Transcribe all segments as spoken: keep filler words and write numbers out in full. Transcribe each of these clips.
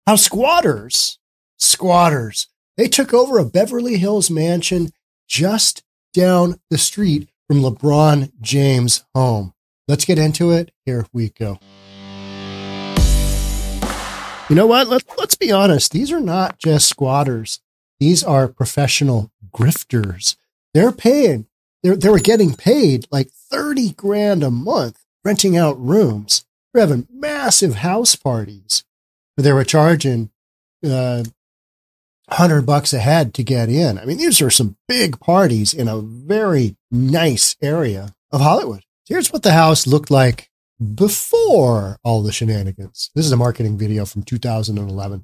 how squatters, squatters, they took over a Beverly Hills mansion just down the street from LeBron James' home. Let's get into it. Here we go. You know what? Let, let's be honest. These are not just squatters. These are professional grifters. They're paying. They're, they were getting paid like thirty grand a month, renting out rooms. They're having massive house parties. But they were charging uh, one hundred bucks a head to get in. I mean, these are some big parties in a very nice area of Hollywood. Here's what the house looked like before all the shenanigans. This is a marketing video from two thousand eleven.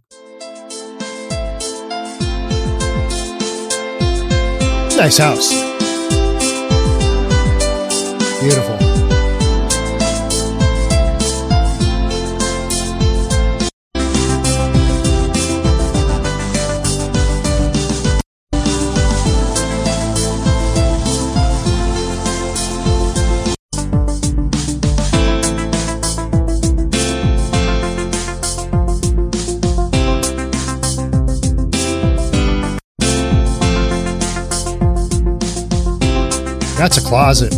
Nice house. Beautiful. That's a closet.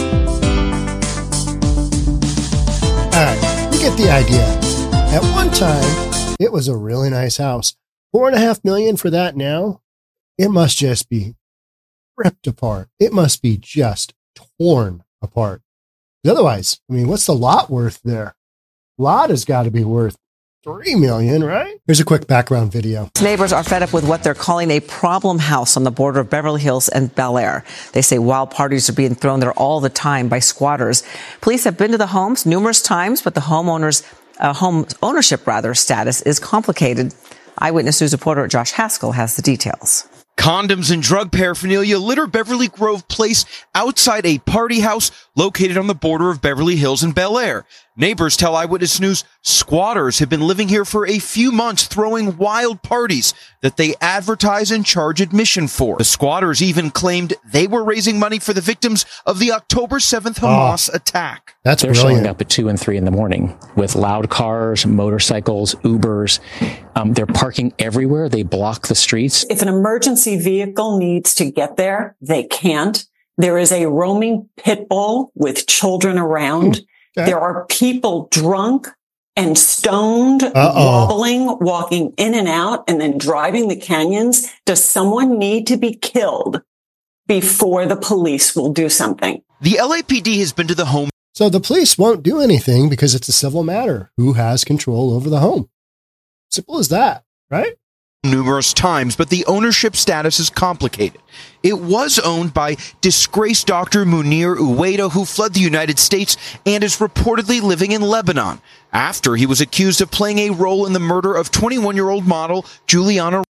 All right, you get the idea. At one time, it was a really nice house. Four and a half million for that now. It must just be ripped apart. It must be just torn apart. Otherwise, I mean, what's the lot worth there? Lot has got to be worth Three million, right? Here's a quick background video. Neighbors are fed up with what they're calling a problem house on the border of Beverly Hills and Bel Air. They say wild parties are being thrown there all the time by squatters. Police have been to the homes numerous times, but the homeowners, uh, home ownership rather, status is complicated. Eyewitness News reporter Josh Haskell has the details. Condoms and drug paraphernalia litter Beverly Grove Place outside a party house located on the border of Beverly Hills and Bel Air. Neighbors tell Eyewitness News squatters have been living here for a few months, throwing wild parties that they advertise and charge admission for. The squatters even claimed they were raising money for the victims of the October seventh Hamas oh, attack. That's They're brilliant. showing up at two and three in the morning with loud cars, motorcycles, Ubers. Um, they're parking everywhere. They block the streets. If an emergency vehicle needs to get there, they can't. There is a roaming pit bull with children around. Mm. Okay. There are people drunk and stoned, Uh-oh. wobbling, walking in and out, and then driving the canyons. Does someone need to be killed before the police will do something? The L A P D has been to the home. So the police won't do anything because it's a civil matter. Who has control over the home? Simple as that, right? Numerous times, but the ownership status is complicated. It was owned by disgraced Doctor Munir Uwaida, who fled the United States and is reportedly living in Lebanon after he was accused of playing a role in the murder of twenty-one-year-old model Juliana.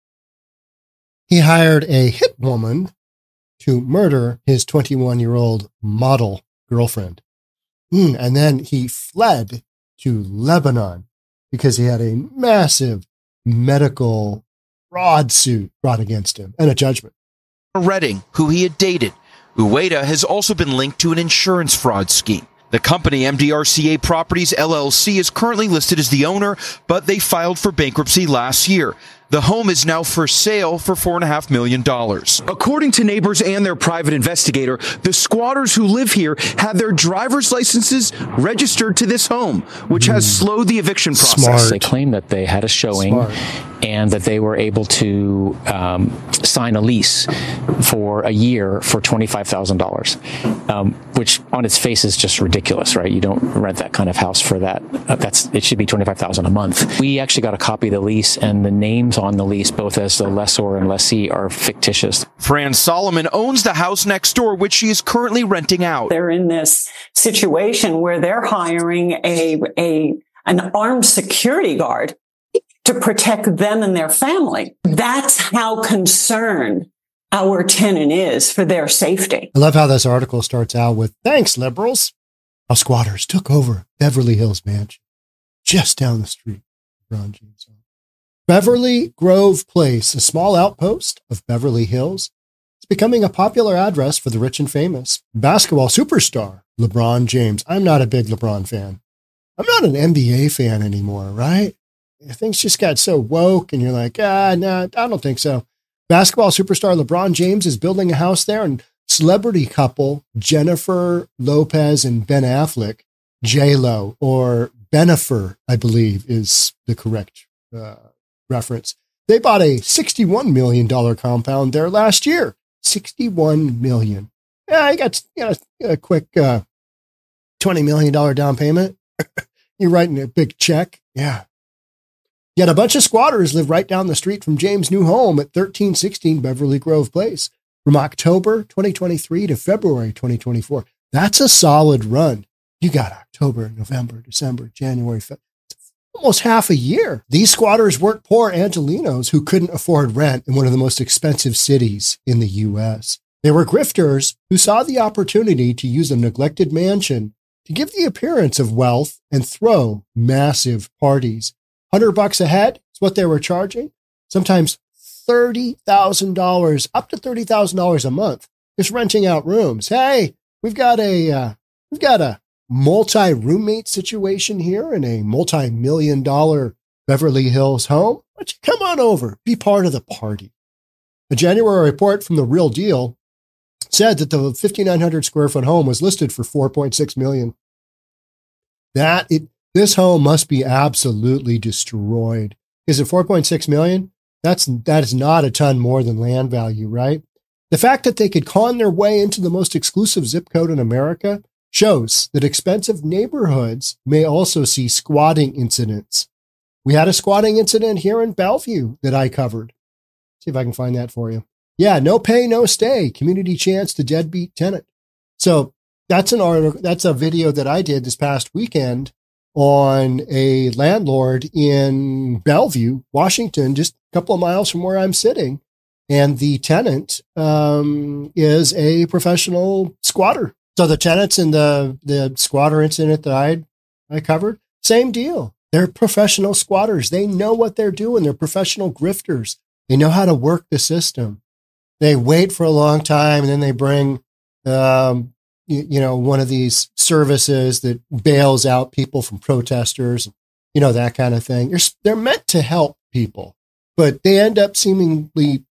He hired a hit woman to murder his twenty-one-year-old model girlfriend. Mm, and then he fled to Lebanon because he had a massive medical fraud suit brought against him and a judgment. Redding, who he had dated. Uwaida has also been linked to an insurance fraud scheme. The company M D R C A Properties L L C is currently listed as the owner, but they filed for bankruptcy last year. The home is now for sale for four and a half million dollars. According to neighbors and their private investigator, the squatters who live here had their driver's licenses registered to this home, which has slowed the eviction process. Smart. They claim that they had a showing Smart. and that they were able to um, sign a lease for a year for twenty-five thousand dollars, um, which on its face is just ridiculous, right? You don't rent that kind of house for that. Uh, that's it should be twenty-five thousand dollars a month. We actually got a copy of the lease, and the names on the lease, both as the lessor and lessee, are fictitious. Fran Solomon owns the house next door, which she is currently renting out. They're in this situation where they're hiring a, a, an armed security guard to protect them and their family. That's how concerned our tenant is for their safety. I love how this article starts out with, thanks, liberals. How squatters took over Beverly Hills mansion just down the street. LeBron James. Beverly Grove Place, a small outpost of Beverly Hills, is becoming a popular address for the rich and famous. Basketball superstar LeBron James. I'm not a big LeBron fan. I'm not an N B A fan anymore, right? things just got so woke and you're like, ah, no, I don't think so. Basketball superstar LeBron James is building a house there, and celebrity couple Jennifer Lopez and Ben Affleck, J-Lo, or Benifer, I believe is the correct uh, reference. They bought a sixty-one million dollars compound there last year. sixty-one million dollars. Yeah, you got, you got a, a quick uh, twenty million dollars down payment. You're writing a big check. Yeah. Yet a bunch of squatters live right down the street from James' new home at thirteen sixteen Beverly Grove Place from October twenty twenty-three to February twenty twenty-four. That's a solid run. You got October, November, December, January, February, almost half a year. These squatters weren't poor Angelenos who couldn't afford rent in one of the most expensive cities in the U S. They were grifters who saw the opportunity to use a neglected mansion to give the appearance of wealth and throw massive parties. one hundred bucks a head is what they were charging. Sometimes thirty thousand dollars, up to thirty thousand dollars a month, just renting out rooms. Hey, we've got a, uh, we've got a multi-roommate situation here in a multi-million dollar Beverly Hills home. Why don't you come on over, be part of the party? A January report from The Real Deal said that the fifty-nine hundred square foot home was listed for four point six million dollars. That it, this home must be absolutely destroyed. Is it four point six million dollars? That's, that is not a ton more than land value, right? The fact that they could con their way into the most exclusive zip code in America shows that expensive neighborhoods may also see squatting incidents. We had a squatting incident here in Bellevue that I covered. See if I can find that for you. Yeah, no pay, no stay. Community chants to deadbeat tenant. So that's an article. That's a video that I did this past weekend on a landlord in Bellevue, Washington, just a couple of miles from where I'm sitting. And the tenant um, is a professional squatter. So the tenants in the, the squatter incident that I, I covered, same deal. They're professional squatters. They know what they're doing. They're professional grifters. They know how to work the system. They wait for a long time and then they bring, um, you, you know, one of these services that bails out people from protesters, you know, that kind of thing. They're, they're meant to help people, but they end up seemingly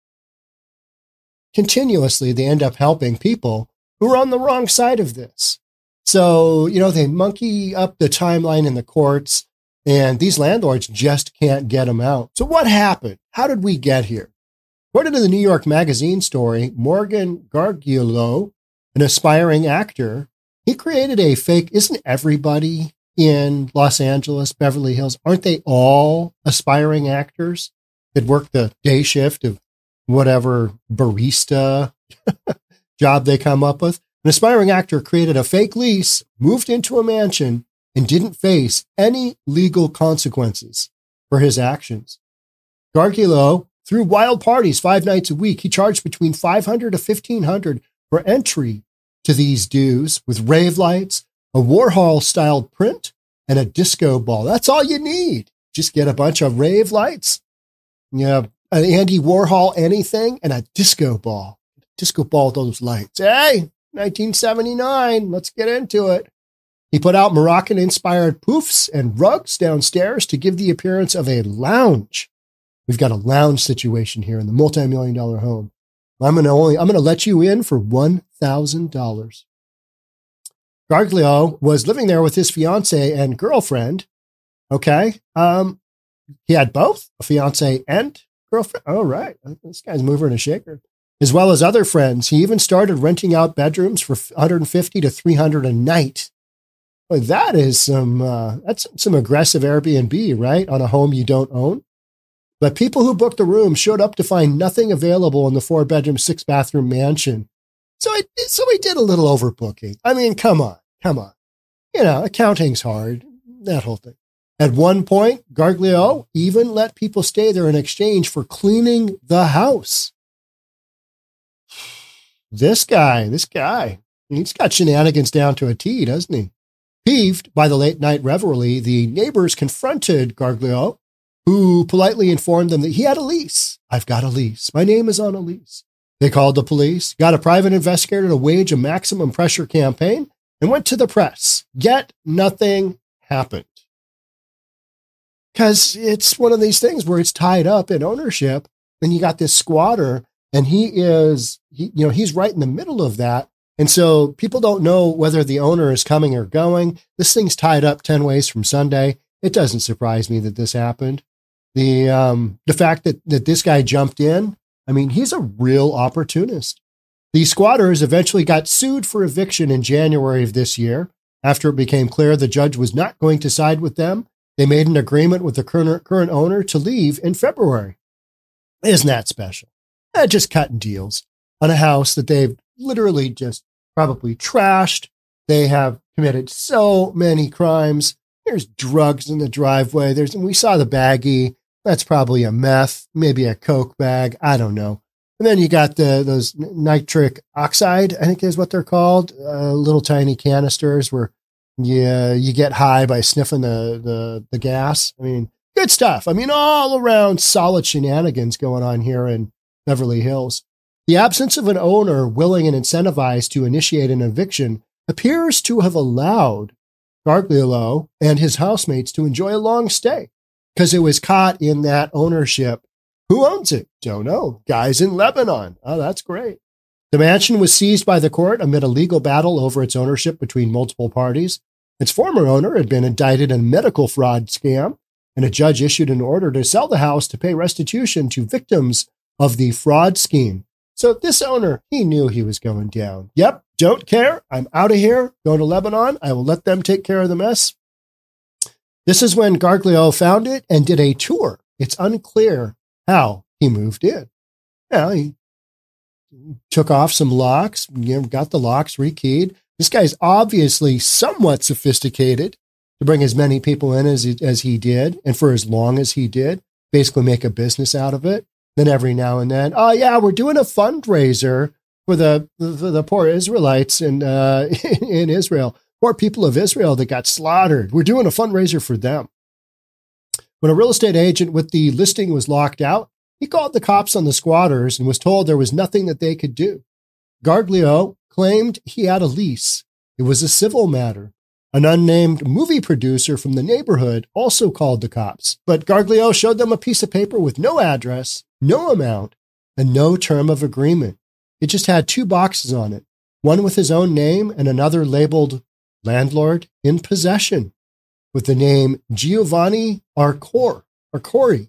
continuously, they end up helping people who are on the wrong side of this. So, you know, they monkey up the timeline in the courts and these landlords just can't get them out. So what happened? How did we get here? According to the New York Magazine story, Morgan Gargiulo, an aspiring actor, he created a fake, isn't everybody in Los Angeles, Beverly Hills, aren't they all aspiring actors that work the day shift of whatever barista job they come up with? An aspiring actor created a fake lease, moved into a mansion, and didn't face any legal consequences for his actions. Gargiulo threw wild parties five nights a week. He charged between five hundred to fifteen hundred for entry to these dues with rave lights, a Warhol-styled print, and a disco ball. That's all you need. Just get a bunch of rave lights, you know, an Andy Warhol anything, and a disco ball. Disco ball with those lights. Hey, nineteen seventy-nine, let's get into it. He put out Moroccan-inspired poofs and rugs downstairs to give the appearance of a lounge. We've got a lounge situation here in the multi-million dollar home. I'm going to only, I'm going to let you in for one thousand dollars. Gargiulo was living there with his fiance and girlfriend. Okay. Um, he had both a fiance and girlfriend. All right. This guy's mover and a shaker. As well as other friends. He even started renting out bedrooms for one hundred fifty to three hundred a night. Well, that is some, uh, that's some aggressive Airbnb, right? On a home you don't own. But people who booked the room showed up to find nothing available in the four bedroom, six bathroom mansion. So I, so we did a little overbooking. I mean, come on, come on. You know, accounting's hard, that whole thing. At one point, Gargiulo even let people stay there in exchange for cleaning the house. This guy, this guy, he's got shenanigans down to a T, doesn't he? Peeved by the late night revelry, the neighbors confronted Gargiulo, who politely informed them that he had a lease. I've got a lease. My name is on a lease. They called the police, got a private investigator to wage a maximum pressure campaign, and went to the press. Yet nothing happened. because it's one of these things where it's tied up in ownership, and you got this squatter, and he is, he, you know, he's right in the middle of that. And so people don't know whether the owner is coming or going. This thing's tied up ten ways from Sunday. It doesn't surprise me that this happened. The, um, the fact that, that this guy jumped in, I mean, he's a real opportunist. The squatters eventually got sued for eviction in January of this year. After it became clear the judge was not going to side with them, they made an agreement with the current, current owner to leave in February. Isn't that special? Eh, just cutting deals on a house that they've literally just probably trashed. They have committed so many crimes. There's drugs in the driveway. There's, and we saw the baggie. That's probably a meth, maybe a Coke bag. I don't know. And then you got the those nitric oxide, I think is what they're called, uh, little tiny canisters where you, you get high by sniffing the, the, the gas. I mean, good stuff. I mean, all around solid shenanigans going on here in Beverly Hills. The absence of an owner willing and incentivized to initiate an eviction appears to have allowed Gargiulo and his housemates to enjoy a long stay because it was caught in that ownership. Who owns it? Don't know. Guys in Lebanon. Oh, that's great. The mansion was seized by the court amid a legal battle over its ownership between multiple parties. Its former owner had been indicted in a medical fraud scam, and a judge issued an order to sell the house to pay restitution to victims of the fraud scheme. So this owner, he knew he was going down. Yep, don't care. I'm out of here. Going to Lebanon. I will let them take care of the mess. This is when Gargiulo found it and did a tour. It's unclear how he moved in. Well, he took off some locks, you know, got the locks rekeyed. This guy's obviously somewhat sophisticated to bring as many people in as he, as he did, and for as long as he did, basically make a business out of it. Then every now and then, oh yeah, we're doing a fundraiser for the for the poor Israelites in uh, in Israel, poor people of Israel that got slaughtered. We're doing a fundraiser for them. When a real estate agent with the listing was locked out, he called the cops on the squatters and was told there was nothing that they could do. Gargiulo claimed he had a lease. It was a civil matter. An unnamed movie producer from the neighborhood also called the cops, but Gargiulo showed them a piece of paper with no address, no amount, and no term of agreement. It just had two boxes on it, one with his own name and another labeled landlord in possession, with the name Giovanni Arcor, Arcori.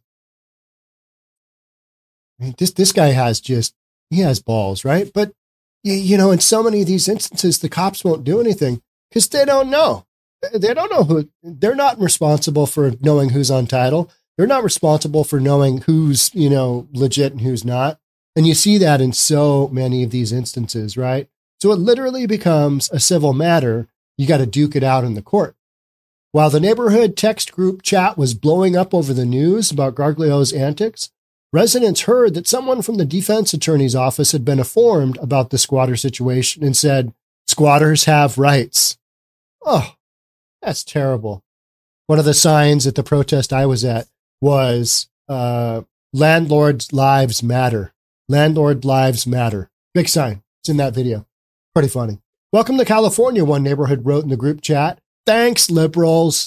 I mean, this, this guy has just, he has balls, right? But, you, you know, in so many of these instances, the cops won't do anything because they don't know. They don't know who, they're not responsible for knowing who's on title. They're not responsible for knowing who's, you know, legit and who's not. And you see that in so many of these instances, right? So it literally becomes a civil matter. You got to duke it out in the court. While the neighborhood text group chat was blowing up over the news about Gargiulo's antics, residents heard that someone from the defense attorney's office had been informed about the squatter situation and said, squatters have rights. Oh, that's terrible. One of the signs at the protest I was at was uh, landlords' lives matter. Landlord lives matter. Big sign. It's in that video. Pretty funny. Welcome to California, one neighborhood wrote in the group chat. Thanks, liberals.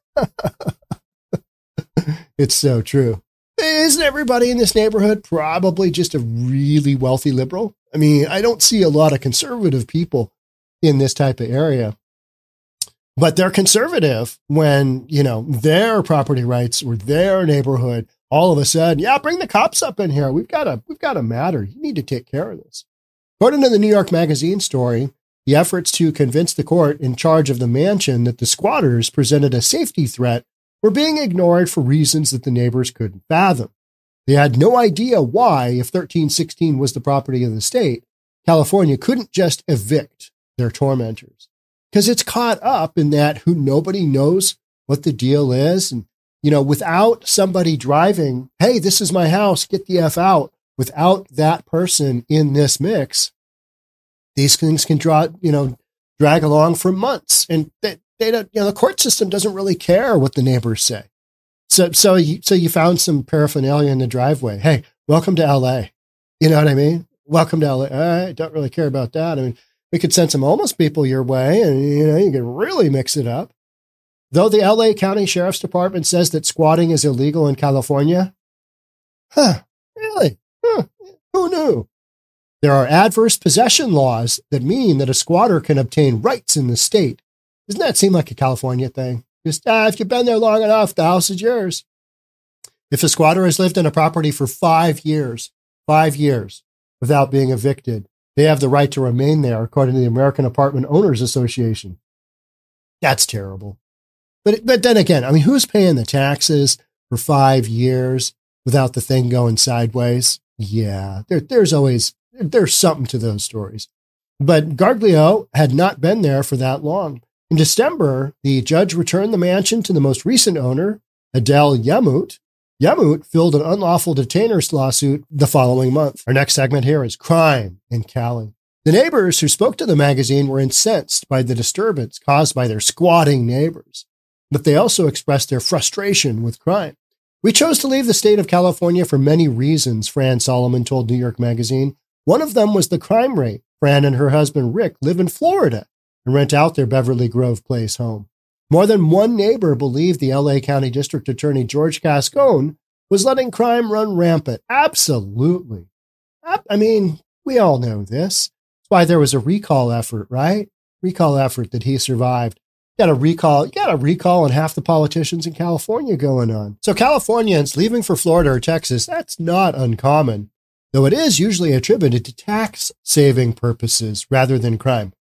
It's so true. Isn't everybody in this neighborhood probably just a really wealthy liberal? I mean, I don't see a lot of conservative people in this type of area, but they're conservative when, you know, their property rights or their neighborhood, all of a sudden, yeah, bring the cops up in here. We've got a, we've got a matter. You need to take care of this. According to the New York Magazine story, the efforts to convince the court in charge of the mansion that the squatters presented a safety threat were being ignored for reasons that the neighbors couldn't fathom. They had no idea why, if thirteen sixteen was the property of the state, California couldn't just evict their tormentors. Because it's caught up in that who nobody knows what the deal is. And, you know, without somebody driving, hey, this is my house, get the F out. Without that person in this mix, these things can draw, you know, drag along for months. And they, they don't, you know, the court system doesn't really care what the neighbors say. So, so you, so you found some paraphernalia in the driveway. Hey, welcome to L A. You know what I mean? Welcome to L A. I don't really care about that. I mean, we could send some homeless people your way and, you know, you could really mix it up. Though the L A County Sheriff's Department says that squatting is illegal in California. Huh, really? Huh, who knew? There are adverse possession laws that mean that a squatter can obtain rights in the state. Doesn't that seem like a California thing? Just, ah, if you've been there long enough, the house is yours. If a squatter has lived in a property for five years, five years without being evicted, they have the right to remain there, according to the American Apartment Owners Association. That's terrible. But, but then again, I mean, who's paying the taxes for five years without the thing going sideways? Yeah, there, there's always, there's something to those stories. But Garglio had not been there for that long. In December, the judge returned the mansion to the most recent owner, Adele Yamut. Yamut filed an unlawful detainer's lawsuit the following month. Our next segment here is crime in Cali. The neighbors who spoke to the magazine were incensed by the disturbance caused by their squatting neighbors, but they also expressed their frustration with crime. We chose to leave the state of California for many reasons, Fran Solomon told New York Magazine. One of them was the crime rate. Fran and her husband Rick live in Florida and rent out their Beverly Grove Place home. More than one neighbor believed the L A County District Attorney George Cascone was letting crime run rampant. Absolutely. I mean, we all know this. That's why there was a recall effort, right? Recall effort that he survived. You got a recall, you got a recall on half the politicians in California going on. So Californians leaving for Florida or Texas, that's not uncommon, though it is usually attributed to tax saving purposes rather than crime.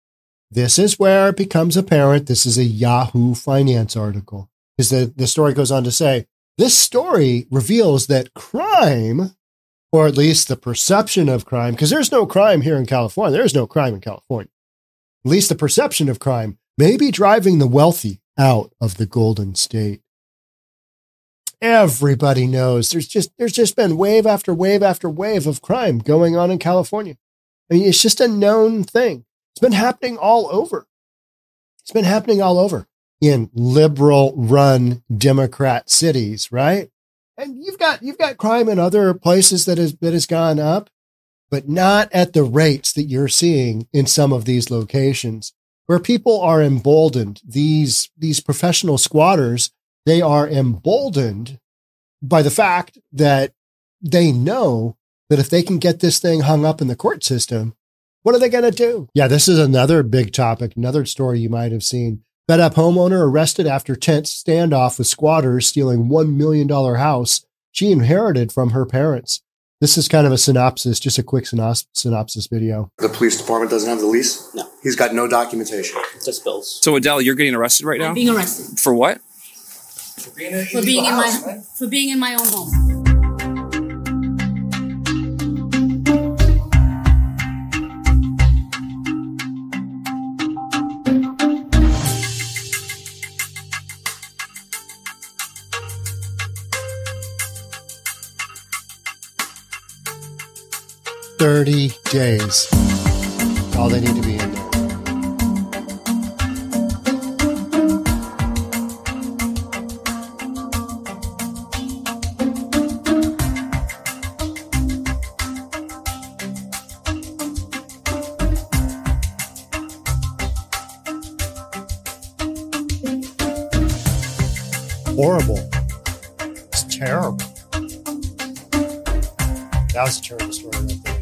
This is where it becomes apparent this is a Yahoo Finance article, because the, the story goes on to say, this story reveals that crime, or at least the perception of crime, because there's no crime here in California. There's no crime in California. At least the perception of crime may be driving the wealthy out of the Golden State. Everybody knows there's just, there's just been wave after wave after wave of crime going on in California. I mean, it's just a known thing. It's been happening all over. It's been happening all over in liberal-run Democrat cities, right? And you've got you've got crime in other places that has that has gone up, but not at the rates that you're seeing in some of these locations where people are emboldened. These these professional squatters, they are emboldened by the fact that they know that if they can get this thing hung up in the court system, what are they going to do? Yeah, this is another big topic, another story you might have seen. Fed up homeowner arrested after tense standoff with squatters stealing one million dollars house she inherited from her parents. This is kind of a synopsis, just a quick synops- synopsis video. The police department doesn't have the lease? No. He's got no documentation. Just bills. So Adele, you're getting arrested right now? I'm being arrested. For what? For being, in, for being in house, my man. for being in my own home. thirty days. All they need to be in there. Horrible. It's terrible. That was a terrible story right there.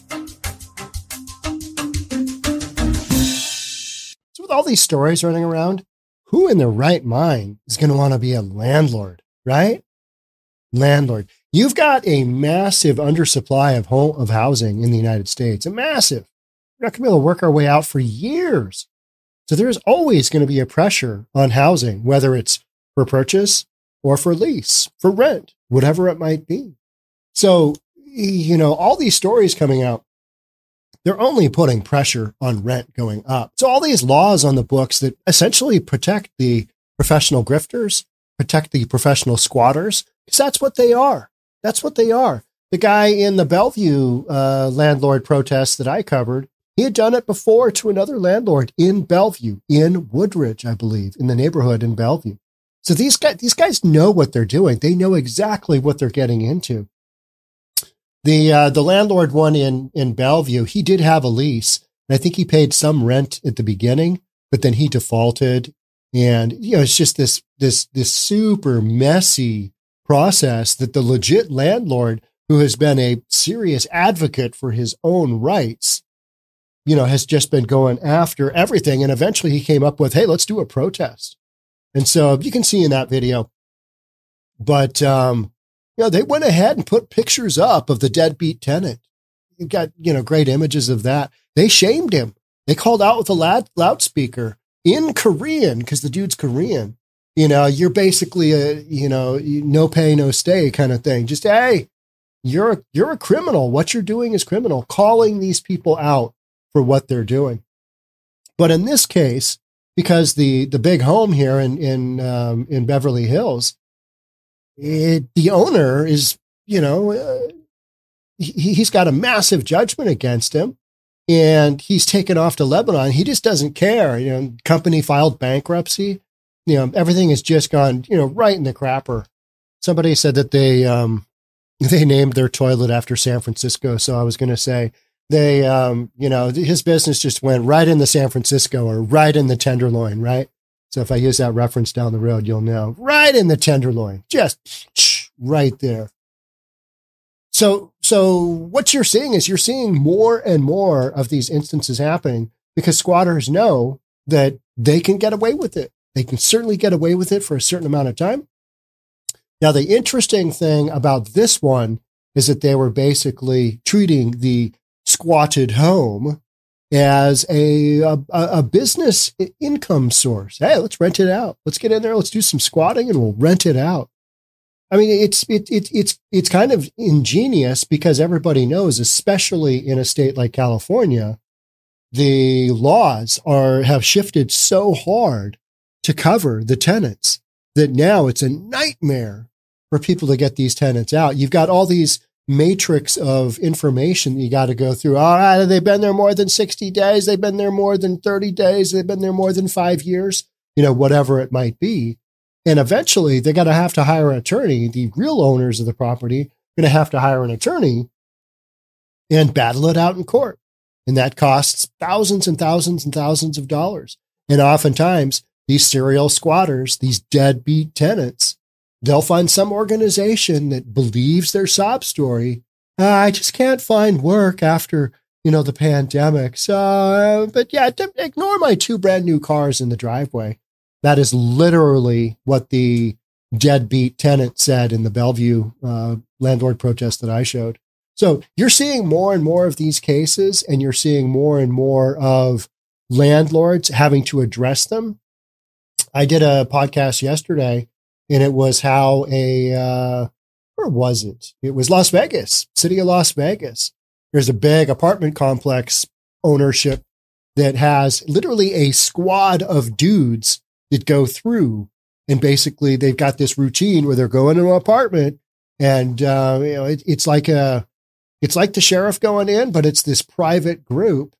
So with all these stories running around, who in their right mind is going to want to be a landlord, right? Landlord. You've got a massive undersupply of home of housing in the United States, a massive. We're not going to be able to work our way out for years. So there's always going to be a pressure on housing, whether it's for purchase or for lease, for rent, whatever it might be. So, you know, all these stories coming out, they're only putting pressure on rent going up. So all these laws on the books that essentially protect the professional grifters, protect the professional squatters, because that's what they are. That's what they are. The guy in the Bellevue uh, landlord protest that I covered, he had done it before to another landlord in Bellevue, in Woodridge, I believe, in the neighborhood in Bellevue. So these guys, these guys know what they're doing. They know exactly what they're getting into. The uh, the landlord one in, in Bellevue, he did have a lease. And I think he paid some rent at the beginning, but then he defaulted And, you know, it's just this, this, this super messy process that the legit landlord, who has been a serious advocate for his own rights, you know, has just been going after everything. And eventually he came up with, hey, let's do a protest. And so you can see in that video, but, um, you know, they went ahead and put pictures up of the deadbeat tenant. You got, you know, great images of that. They shamed him. They called out with a loud, loudspeaker in Korean, because the dude's Korean. You know, you're basically a, you know, no pay, no stay kind of thing. Just, hey, you're, a, you're a criminal. What you're doing is criminal, calling these people out for what they're doing. But in this case, because the, the big home here in, in, um, in Beverly Hills, it, the owner is, you know, uh, he, he's got a massive judgment against him, and he's taken off to Lebanon. He just doesn't care. You know, company filed bankruptcy. You know, everything has just gone, you know, right in the crapper. Somebody said that they, um, they named their toilet after San Francisco. So I was going to say they, um, you know, his business just went right in the San Francisco, or right in the Tenderloin, right? So if I use that reference down the road, you'll know, right in the Tenderloin, just right there. So, so what you're seeing is you're seeing more and more of these instances happening, because squatters know that they can get away with it. They can certainly get away with it for a certain amount of time. Now, the interesting thing about this one is that they were basically treating the squatted home as a, a, a business income source. Hey, let's rent it out. Let's get in there. Let's do some squatting and we'll rent it out. I mean, it's, it, it, it's, it's kind of ingenious, because everybody knows, especially in a state like California, the laws are, have shifted so hard to cover the tenants that now it's a nightmare for people to get these tenants out. You've got all these matrix of information that you got to go through. All right, they've been there more than sixty days. They've been there more than thirty days. They've been there more than five years, you know, whatever it might be. And eventually they're going to have to hire an attorney. The real owners of the property are going to have to hire an attorney and battle it out in court. And that costs thousands and thousands and thousands of dollars. And oftentimes these serial squatters, these deadbeat tenants, they'll find some organization that believes their sob story. Uh, I just can't find work after, you know, the pandemic. So, uh, but yeah, ignore my two brand new cars in the driveway. That is literally what the deadbeat tenant said in the Bellevue uh, landlord protest that I showed. So you're seeing more and more of these cases, and you're seeing more and more of landlords having to address them. I did a podcast yesterday, and it was how a, uh, where was it? It was Las Vegas, city of Las Vegas. There's a big apartment complex ownership that has literally a squad of dudes that go through, and basically they've got this routine where they're going to an apartment, and uh, you know, it, it's like a, it's like the sheriff going in, but it's this private group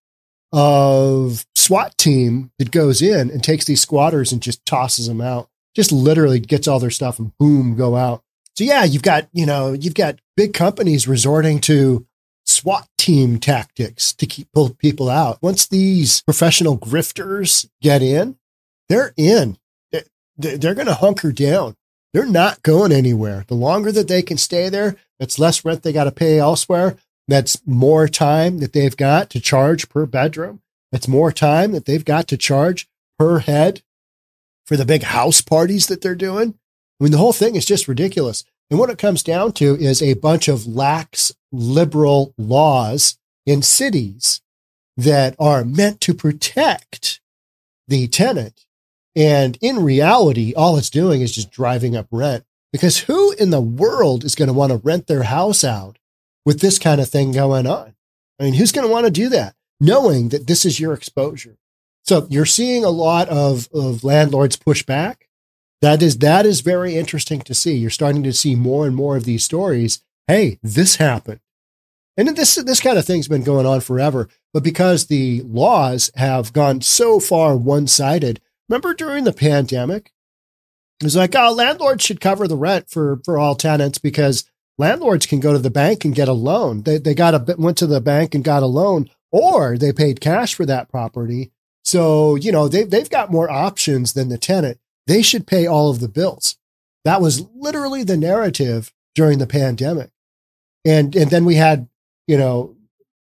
of SWAT team that goes in and takes these squatters and just tosses them out. Just literally gets all their stuff and boom, go out. So yeah, you've got, you know, you've got big companies resorting to SWAT team tactics to keep pull people out. Once these professional grifters get in, they're in. They're going to hunker down. They're not going anywhere. The longer that they can stay there, that's less rent they got to pay elsewhere. That's more time that they've got to charge per bedroom. That's more time that they've got to charge per head for the big house parties that they're doing. I mean, the whole thing is just ridiculous. And what it comes down to is a bunch of lax liberal laws in cities that are meant to protect the tenant. And in reality, all it's doing is just driving up rent, because who in the world is going to want to rent their house out with this kind of thing going on? I mean, who's going to want to do that, knowing that this is your exposure? So you're seeing a lot of, of landlords push back. That is, that is very interesting to see. You're starting to see more and more of these stories. Hey, this happened. And this, this kind of thing's been going on forever, but because the laws have gone so far one-sided. Remember during the pandemic, it was like, oh, landlords should cover the rent for, for all tenants, because landlords can go to the bank and get a loan. They, they got a went to the bank and got a loan, or they paid cash for that property. So, you know, they've, they've got more options than the tenant. They should pay all of the bills. That was literally the narrative during the pandemic. And, and then we had, you know,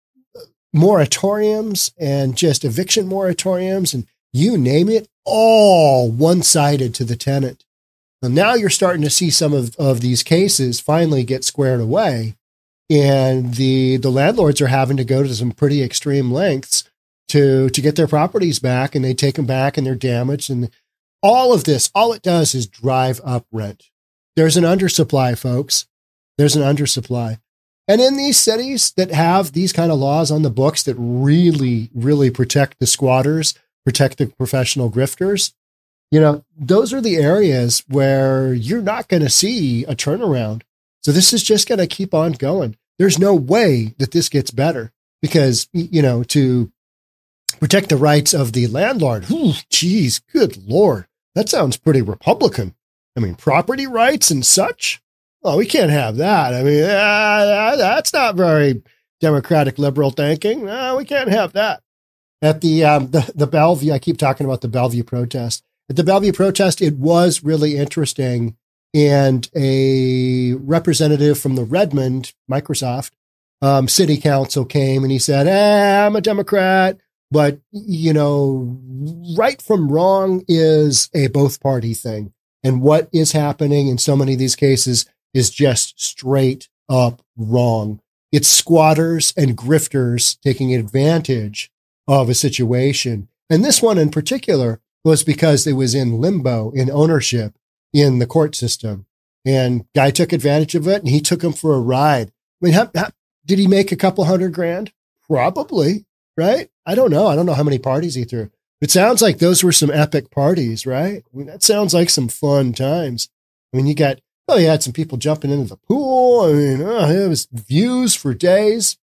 moratoriums and just eviction moratoriums and you name it, all one-sided to the tenant. And now you're starting to see some of, of these cases finally get squared away. And the, the landlords are having to go to some pretty extreme lengths to, to get their properties back, and they take them back and they're damaged. And all of this, all it does is drive up rent. There's an undersupply, folks. There's an undersupply. And in these cities that have these kind of laws on the books that really, really protect the squatters, protect the professional grifters, you know, those are the areas where you're not going to see a turnaround. So this is just going to keep on going. There's no way that this gets better because, you know, to protect the rights of the landlord, whew, geez, good Lord, that sounds pretty Republican. I mean, property rights and such. Oh, we can't have that. I mean, uh, that's not very democratic liberal thinking. No, we can't have that. At the, um, the, the Bellevue, I keep talking about the Bellevue protest. At the Bellevue protest, it was really interesting. And a representative from the Redmond, Microsoft, um, city council came and he said, eh, I'm a Democrat, but, you know, right from wrong is a both party thing. And what is happening in so many of these cases is just straight up wrong. It's squatters and grifters taking advantage of a situation. And this one in particular was because it was in limbo in ownership in the court system. And guy took advantage of it and he took him for a ride. I mean, how, how, did he make a couple hundred grand? Probably, right? I don't know. I don't know how many parties he threw. It sounds like those were some epic parties, right? I mean, that sounds like some fun times. I mean, you got, oh, you had some people jumping into the pool. I mean, oh, it was views for days.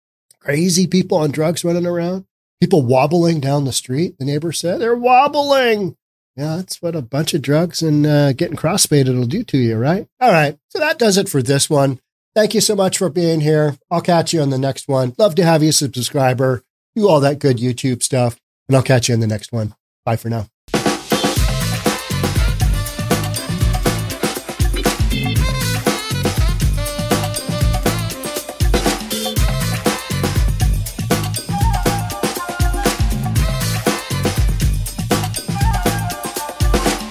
Crazy people on drugs running around. People wobbling down the street. The neighbor said they're wobbling. Yeah, that's what a bunch of drugs and uh, getting cross-faded will do to you, right? All right. So that does it for this one. Thank you so much for being here. I'll catch you on the next one. Love to have you as a subscriber. Do all that good YouTube stuff. And I'll catch you in the next one. Bye for now.